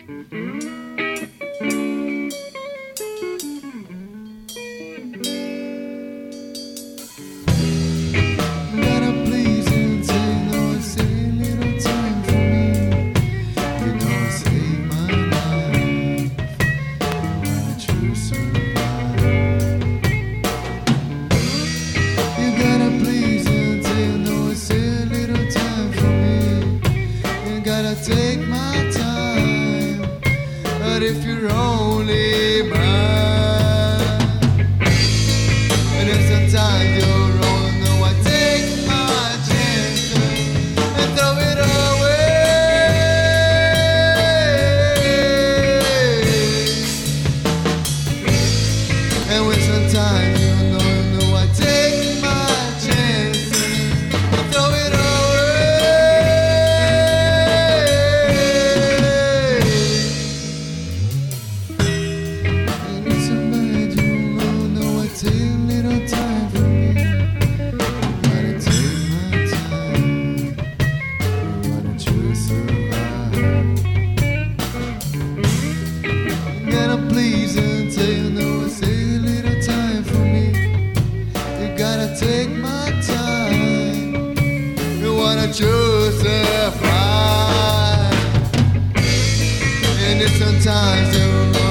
Gotta please and say no and say little time for me. You know I save my life when I choose survive. You gotta please and say no and say little time for me. You gotta take my time, but if you're only mine, and if sometimes you're wrong, no, I take my chances and throw it away. And when sometimes you know, I take my chances and throw it away. And if sometimes you know, I take a little time for me. Gotta take my time. Wanna choose survive. Gotta please and say no and say a little time for me. You gotta take my time. You wanna choose survive. And if sometimes you